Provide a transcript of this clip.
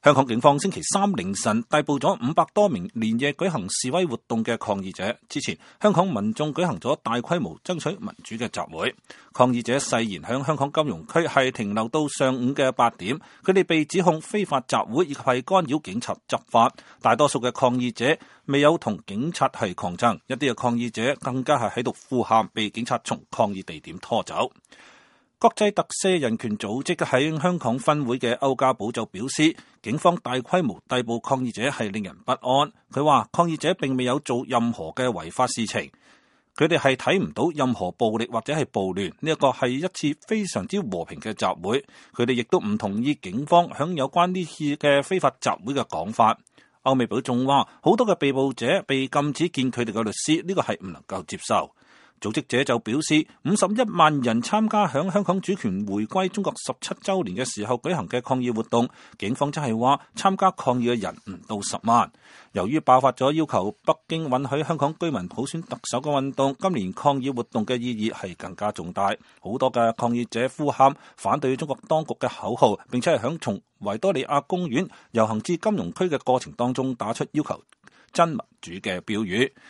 香港警方星期三凌晨逮捕咗500多名連夜舉行示威活動嘅抗議者。之前，香港民眾舉行咗大規模爭取民主嘅集會，抗議者誓言響香港金融區係停留到上午嘅8點。佢哋被指控非法集會以及係干擾警察執法。大多數嘅抗議者未有同警察係抗爭，一啲嘅抗議者更加係喺度呼喊，被警察從抗議地點拖走。國際特赦人權組織喺香港分會嘅歐家寶就表示，警方大規模逮捕抗議者係令人不安。佢話抗議者並未有做任何嘅違法事情，佢哋係睇唔到任何暴力或者係暴亂，呢一個係一次非常之和平嘅集會。佢哋亦都唔同意警方響有關呢次嘅非法集會嘅講法。歐美報仲話，好多嘅被捕者被禁止見佢哋嘅律師，呢個係唔能夠接受。組織者就表示，51萬人參加響香港主權回歸中國17週年嘅時候舉行嘅抗議活動，警方則係話參加抗議嘅人唔到10萬。由於爆發咗要求北京允許香港居民普選特首嘅運動，今年抗議活動嘅意義係更加重大。好多嘅抗議者呼喊反對中國當局嘅口號，並且係響從維多利亞公園遊行至金融區嘅過程當中打出要求真民主嘅標語。